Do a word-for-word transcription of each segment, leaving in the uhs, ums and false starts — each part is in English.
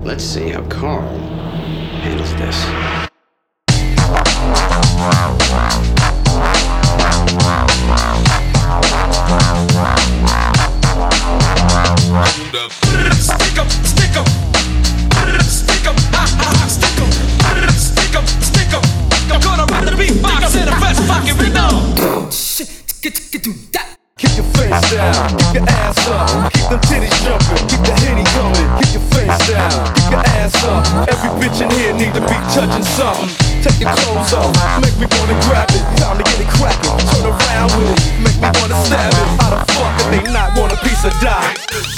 Let's see how Carl handles this. Stick 'em, stick 'em, stick 'em, ha ha ha, stick 'em, stick 'em, stick 'em. I'm gonna rap the beatbox in the best fucking rhythm. Shit, do that. Keep your face down, keep your ass up, keep them titties jumping, keep the henny coming. Keep your face down, keep your ass up. Every bitch in here need to be touching something. Take your clothes off, make me wanna grab it. Time to get it crackin', turn around with it, make me wanna stab it. How the fuck could they not want a piece of die?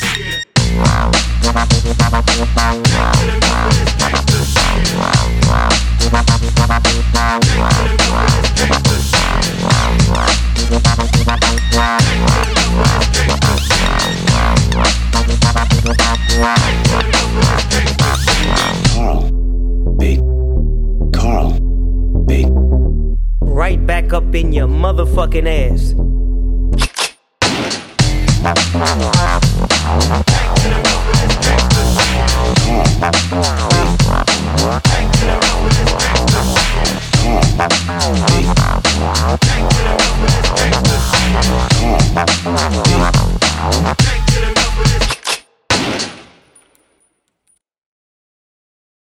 Carl. Big. Carl. Big. Right back up in your motherfucking ass.